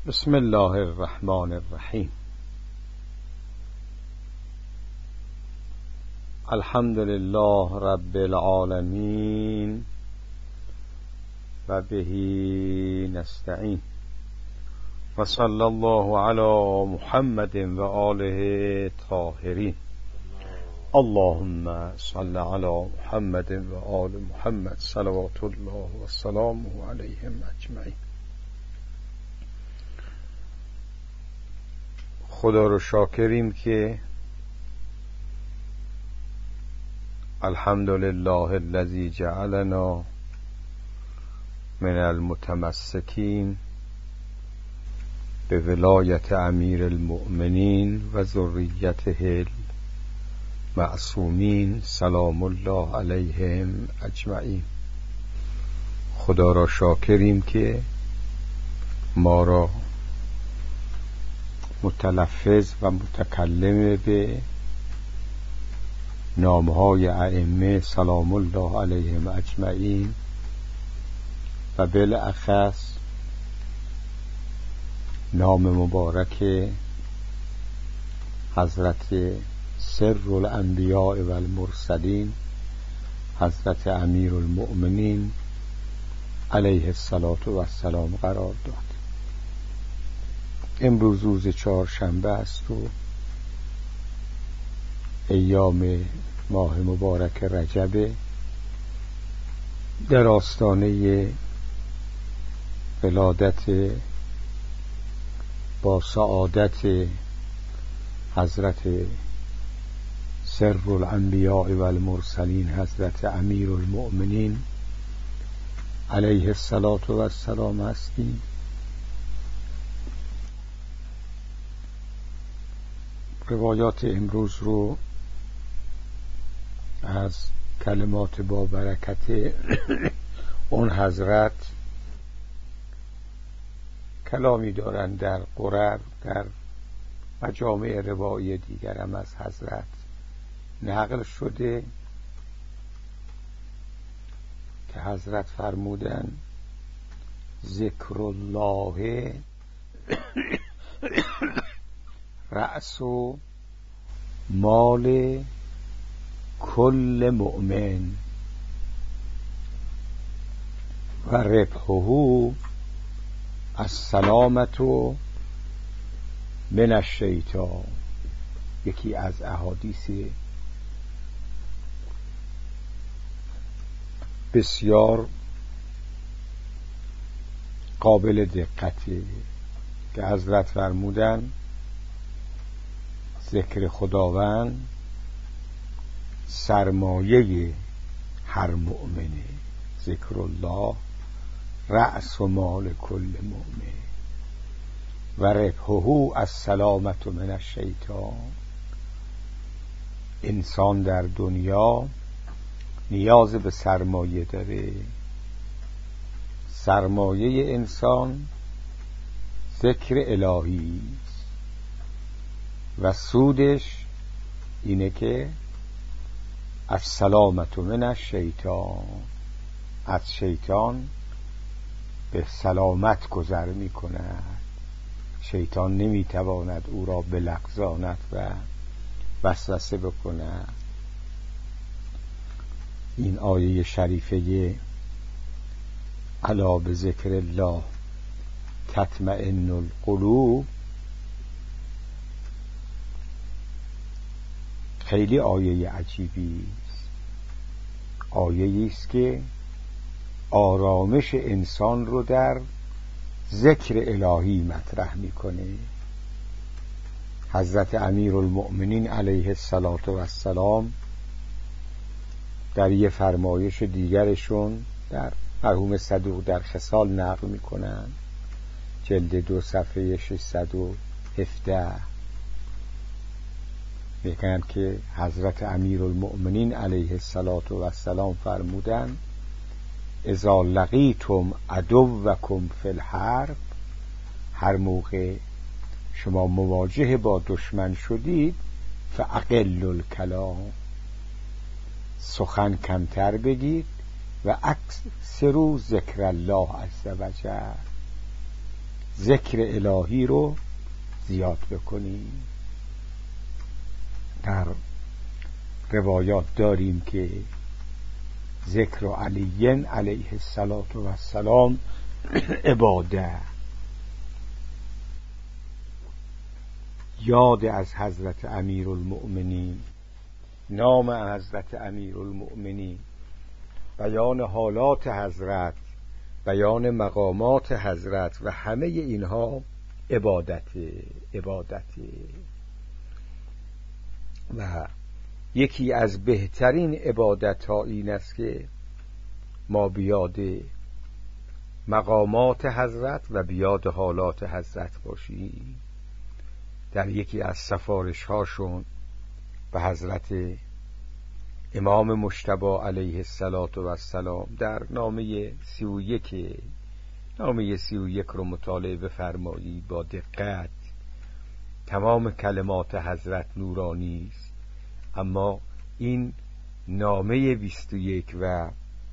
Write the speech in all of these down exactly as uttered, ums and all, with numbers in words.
بسم الله الرحمن الرحیم. الحمد لله رب العالمین و به نستعین و صلی الله علی محمد و آله طاهرین. اللهم صل علی محمد و آل محمد صلوات الله و سلامه علیهم اجمعین. خدا رو شاکریم که الحمدلله الذی جعلنا من المتمسکین به ولایت امیر المؤمنین و ذریته المعصومین سلام الله علیهم اجمعین. خدا را شاکریم که ما را متلفظ و متکلم به نامهای ائمه سلام الله علیهم اجمعین و بالاخص نام مبارک حضرت سر الانبیاء و المرسلین حضرت امیر المؤمنین علیه الصلاة و السلام قرار داد. امروز روز چهارشنبه است و ایام ماه مبارک رجب، در آستانه ولادت با سعادت حضرت سر الانبیاء و المرسلین حضرت امیر المؤمنین علیه الصلاة و السلام هستیم. روایات امروز رو از کلمات با برکت اون حضرت کلامی دارند در قرر، در مجامع روایی دیگر هم از حضرت نقل شده که حضرت فرمودن ذکر الله رأس و مال کل مؤمن و ربحه السلامت من الشیطان. یکی از احادیث بسیار قابل دقتی که حضرت فرمودن ذکر خداوند سرمایه هر مؤمنه. ذکر الله رأس و مال کل مؤمن و ربحه السلامت من الشیطان. انسان در دنیا نیاز به سرمایه داره. سرمایه انسان ذکر الهی و سودش اینه که السلامت من الشیطان، از شیطان به سلامت گذر می کند. شیطان نمی تواند او را بلغزاند و وسوسه بکند. این آیه شریفه الا بذکر الله تطمئن القلوب خیلی آیه عجیبی است. آیه است که آرامش انسان رو در ذکر الهی مطرح میکنه. حضرت امیر المؤمنین علیه الصلاة و السلام در یه فرمایش دیگرشون در مرحوم صدوق در خصال نقل میکنن، جلد دو صفحه ششصد و هفده، میگن که حضرت امیر المؤمنین علیه الصلاة و السلام فرمودن اذا لقیتم عدوکم فی الحرب، هر موقع شما مواجه با دشمن شدید فاقلوا الکلام، سخن کمتر بگید و اکثروا ذکر الله عز و جل، ذکر الهی رو زیاد بکنیم. در روایات داریم که ذکر علی علیه السلام عباده، یاد از حضرت امیرالمؤمنین، نام حضرت امیرالمؤمنین، بیان حالات حضرت، بیان مقامات حضرت و همه اینها عبادت عبادت و یکی از بهترین عبادت ها این است که ما بیاد مقامات حضرت و بیاد حالات حضرت باشیم. در یکی از سفارش هاشون به حضرت امام مجتبی علیه السلام در نامه سی و یک نامه سی و یک رو مطالعه بفرمایید با دقت. تمام کلمات حضرت نورانی است، اما این نامه بیست و یک و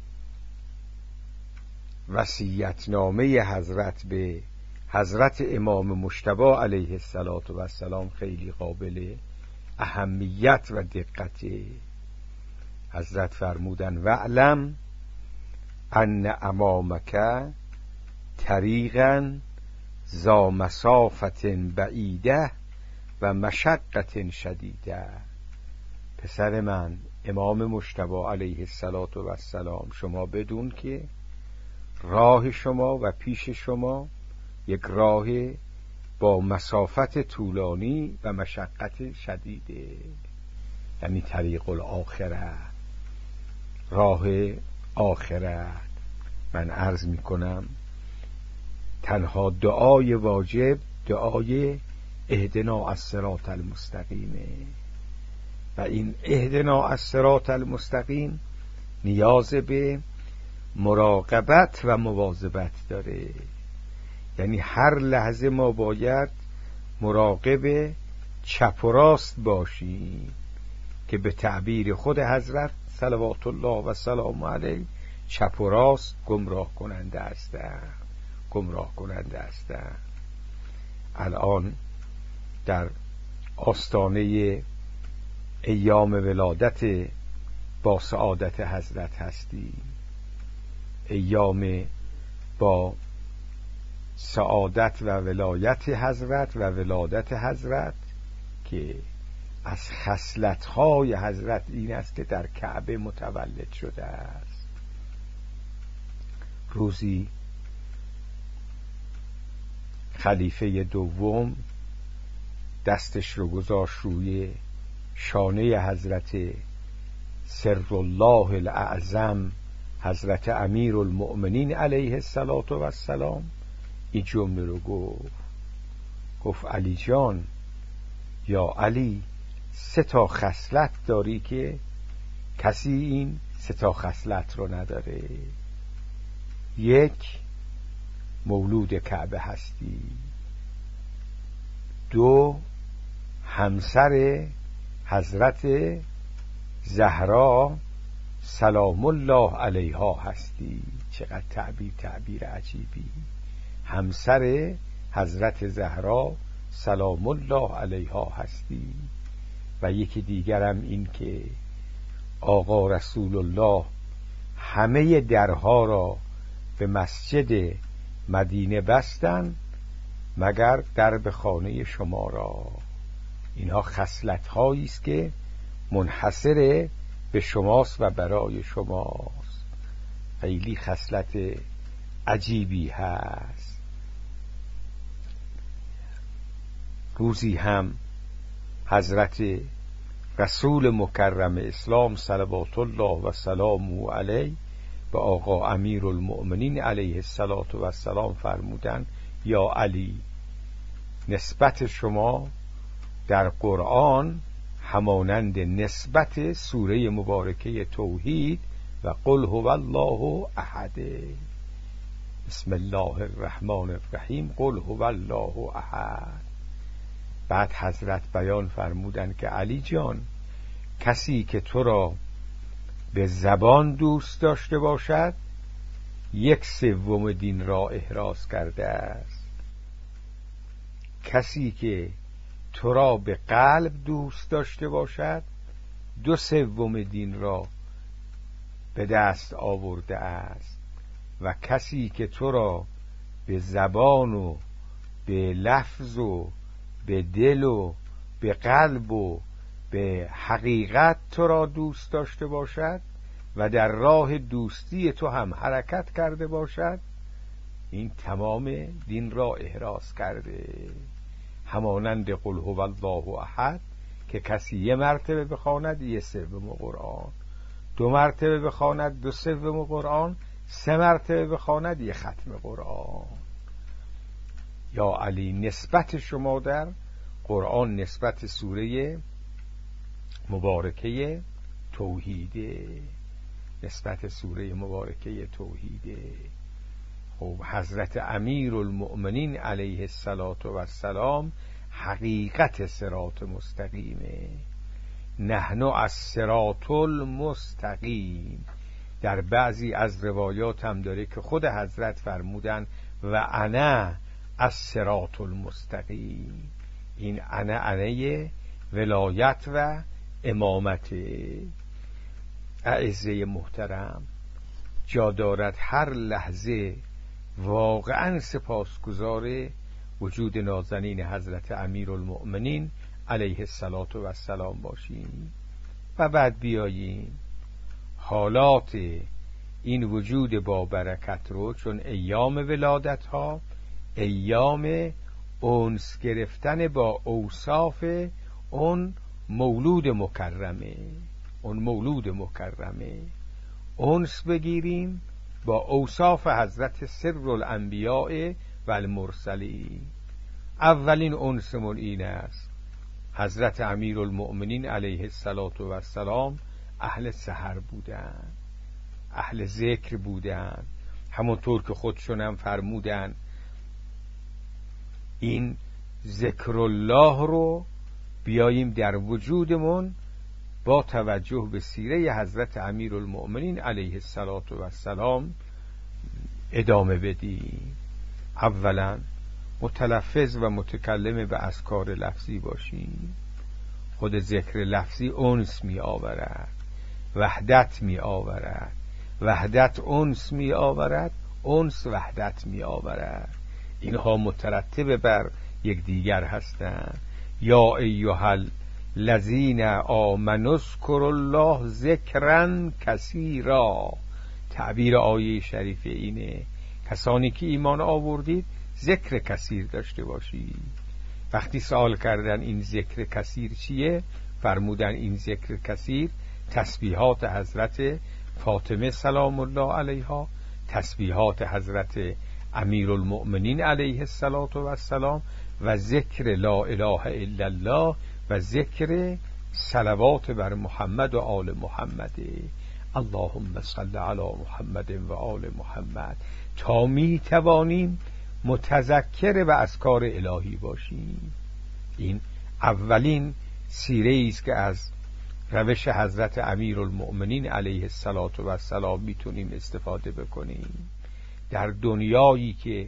وصیت نامه حضرت به حضرت امام مجتبی علیه السلام خیلی قابل اهمیت و دقت. حضرت فرمودن وعلم ان امامک طریقا ذا مسافت بعیده و مشقت شدیده. پسر من امام مجتبی علیه السلام، شما بدون که راه شما و پیش شما یک راه با مسافت طولانی و مشقت شدیده، یعنی طریق الاخره، راه آخرت. من عرض می کنم تنها دعای واجب دعای اهدنا الصراط المستقیمه و این اهدنا الصراط المستقیم نیاز به مراقبت و مواظبت داره. یعنی هر لحظه ما باید مراقب چپ و راست باشیم که به تعبیر خود حضرت صلوات الله و سلام علیه چپ و راست گمراه کننده هستند گمراه کننده هستند. الان در آستانه ایام ولادت با سعادت حضرت هستیم، ایام با سعادت و ولایت حضرت و ولادت حضرت که از خصلت‌های حضرت این است که در کعبه متولد شده است. روزی خلیفه دوم دستش رو گذاشت روی شانه حضرت سر الله الاعظم حضرت امیرالمؤمنین علیه السلام. این جمله رو گفت گفت علی جان، یا علی، سه تا خصلت داری که کسی این سه تا خصلت رو نداره. یک، مولود کعبه هستی. دو، همسر حضرت زهرا سلام الله علیها هستی. چقدر تعبیر تعبیر عجیبی. همسر حضرت زهرا سلام الله علیها هستی. و یکی دیگرم این که آقا رسول الله همه درها را به مسجد مدینه بستن مگر درب خانه شما را. اینها خصلت هایی است که منحصر به شماست و برای شماست. خیلی خصلت عجیبی هست. روزی هم حضرت رسول مکرم اسلام صلوات الله و سلامه علیه به آقا امیرالمؤمنین علیه السلام فرمودن یا علی، نسبت شما در قرآن همانند نسبت سوره مبارکه توحید و قل هو الله احد. بسم الله الرحمن الرحیم قل هو الله احد. بعد حضرت بیان فرمودن که علی جان، کسی که تو را به زبان دوست داشته باشد یک سوم دین را احراز کرده است. کسی که تو را به قلب دوست داشته باشد دو سوم دین را به دست آورده است و کسی که تو را به زبان و به لفظ و به دل و به قلب و به حقیقت تو را دوست داشته باشد و در راه دوستی تو هم حرکت کرده باشد، این تمام دین را احراز کرده. همانند قل هو الله احد که کسی یه مرتبه بخواند یه سوم قرآن، دو مرتبه بخواند دو سوم قرآن، سه مرتبه بخواند یه ختم قرآن. یا علی، نسبت شما در قرآن نسبت سوره مبارکه توحیده، نسبت سوره مبارکه توحیده. خب حضرت امیر المؤمنین علیه السلام حقیقت صراط مستقیمه. نحن از صراط المستقیم. در بعضی از روایات هم داره که خود حضرت فرمودن و انا از صراط المستقیم. این انا انه ولایت و امامت. اعزه محترم، جا دارد هر لحظه واقعا سپاسگزار وجود نازنین حضرت امیر المؤمنین علیه السلام باشیم و بعد بیاییم حالات این وجود با برکت رو، چون ایام ولادت ها ایام انس گرفتن با اوصاف اون مولود مکرمه، اون مولود مکرمه انس بگیریم با اوصاف حضرت سر الانبیاء و المرسلین. اولین انسمون این است، حضرت امیر المؤمنین علیه السلام اهل سحر بودن، اهل ذکر بودن، همونطور که خودشون هم فرمودن این ذکر الله رو بیاییم در وجودمون با توجه به سیره حضرت امیر المؤمنین علیه السلام ادامه بدیم. اولا متلفظ و متکلم به اذکار لفظی باشیم. خود ذکر لفظی انس می آورد، وحدت می آورد، وحدت انس می آورد، انس وحدت می آورد. اینها مترتب بر یک دیگر هستند. یا ایها الذین آمنوا اذکروا الله ذکرا کثیرا. تعبیر آیه شریف اینه، کسانی که ایمان آوردید ذکر کثیر داشته باشید. وقتی سوال کردن این ذکر کثیر چیه، فرمودن این ذکر کثیر تسبیحات حضرت فاطمه سلام الله علیها، تسبیحات حضرت امیر المؤمنین علیه السلام و ذکر لا اله الا الله و ذکر صلوات بر محمد و آل محمد. اللهم صل علی محمد و آل محمد، تا می توانیم متذکر و اذکار الهی باشیم. این اولین سیره است که از روش حضرت امیر المؤمنین علیه السلام میتونیم استفاده بکنیم. در دنیایی که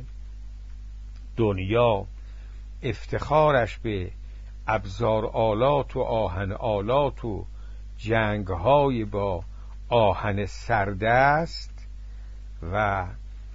دنیا افتخارش به ابزار آلات و آهن آلات و جنگهای با آهن سرد است و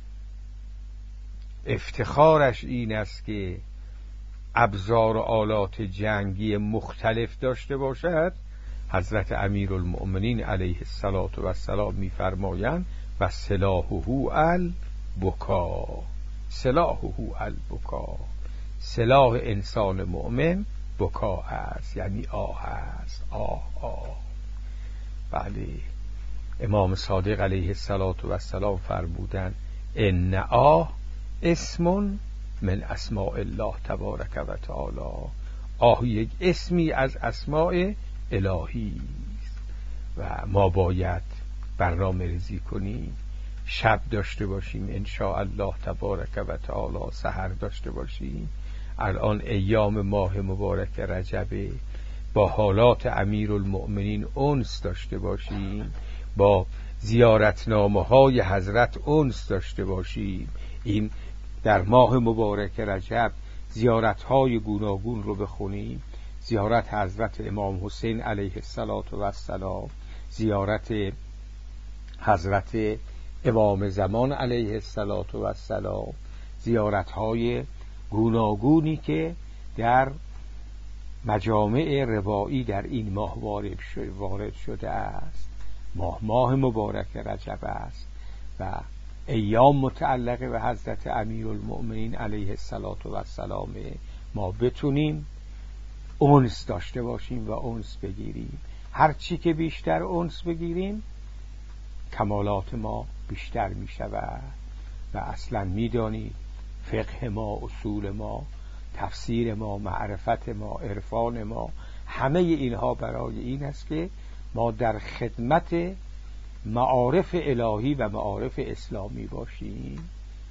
افتخارش این است که ابزار آلات جنگی مختلف داشته باشد، حضرت امیر المؤمنین علیه السلام می‌فرمایند و سلاحه البکا. سلاحه البکا، سلاح انسان مؤمن بکا است، یعنی آه است. آه آه بله، امام صادق علیه السلام فرمودند ان آه اسم من اسماء الله تبارک و تعالی. آه یک اسمی از اسماء الهی است و ما باید برنامه ریزی کنیم، شب داشته باشیم ان شاء الله تبارک و تعالی، سحر داشته باشیم. الان ایام ماه مبارک رجبه، با حالات امیر المؤمنین انس داشته باشیم، با زیارتنامه های حضرت انس داشته باشیم. این در ماه مبارک رجب زیارت‌های گوناگون رو بخونیم. زیارت حضرت امام حسین علیه السلام، زیارت حضرت امام زمان علیه السلام، زیارت‌های گوناگونی که در مجامع روایی در این ماه وارد شده است. ماه ماه مبارک رجب است و ایام متعلقه به حضرت امیرالمؤمنین علیه السلام. ما بتونیم انس داشته باشیم و انس بگیریم. هر چی که بیشتر انس بگیریم کمالات ما بیشتر می شود. و اصلا می دانید فقه ما، اصول ما، تفسیر ما، معرفت ما، عرفان ما، همه اینها برای این است که ما در خدمت معارف الهی و معارف اسلامی باشیم.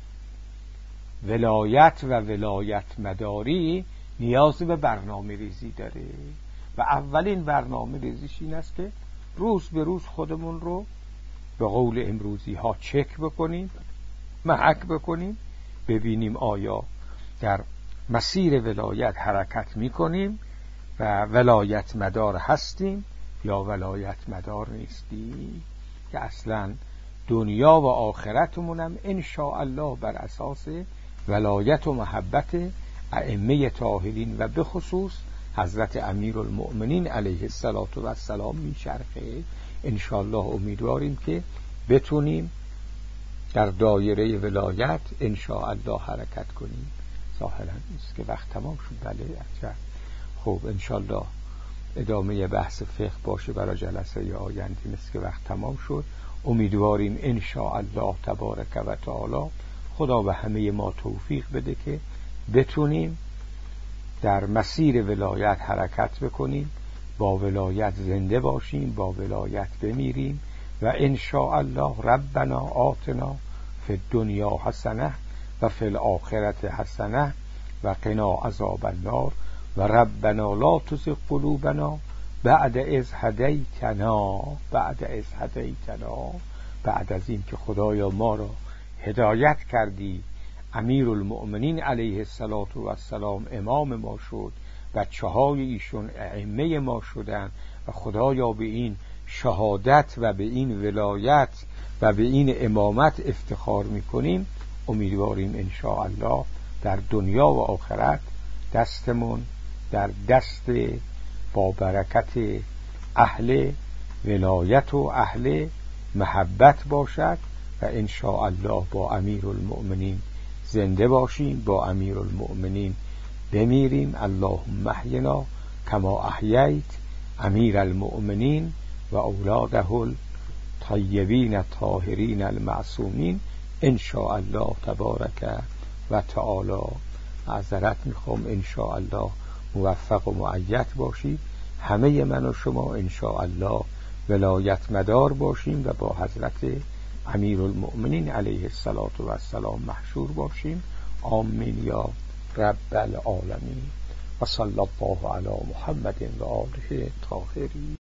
ولایت و ولایت مداری نیاز به برنامه ریزی داره و اولین برنامه ریزیش این است که روز به روز خودمون رو به قول امروزی ها چک بکنیم، محک بکنیم، ببینیم آیا در مسیر ولایت حرکت میکنیم و ولایت مدار هستیم یا ولایت مدار نیستیم، که اصلا دنیا و آخرتمونم ان شاء الله بر اساس ولایت و محبت ائمه طاهرین و به خصوص حضرت امیرالمؤمنین علیه السلام میچرخه. ان شاء الله امیدواریم که بتونیم در دایره ولایت ان شاء الله حرکت کنیم. ظاهرا است که وقت تمام شد. بله عجب. خب ان شاء الله ادامه بحث فقه باشه برای جلسه آینده. مثل که وقت تمام شد. امیدواریم ان شاء الله تبارک و تعالی خدا به همه ما توفیق بده که بتونیم در مسیر ولایت حرکت بکنیم، با ولایت زنده باشیم، با ولایت بمیریم و ان شاء الله ربنا آتنا فی الدنیا حسنه و فی الاخرة حسنه و قنا عذاب النار و ربنا لا تزغ قلوبنا بعد اذ هدیتنا بعد اذ هدیتنا بعد از این که خدایا ما را هدایت کردی، امیرالمؤمنین علیه السلام امام ما شد، بچه های ایشون ائمه ما شدن و خدایا به این شهادت و به این ولایت و به این امامت افتخار میکنیم. امیدواریم ان شاء الله در دنیا و آخرت دستمون در دست با برکت اهل ولایت و اهل محبت باشد و ان شاء الله با امیرالمؤمنین زنده باشیم، با امیرالمؤمنین بمیریم. اللهم احینا کما احییت امیرالمؤمنین و اولاده الطیبین الطاهرین المعصومین ان شاء الله تبارک و تعالی. معذرت میخوام. ان شاء الله موفق و مؤید باشید. همه من و شما ان شاء الله ولایت مدار باشیم و با حضرت امیرالمؤمنین علیه السلام محشور باشیم. آمین یا رب العالمین و صلی الله علی محمد و آله الطاهرین.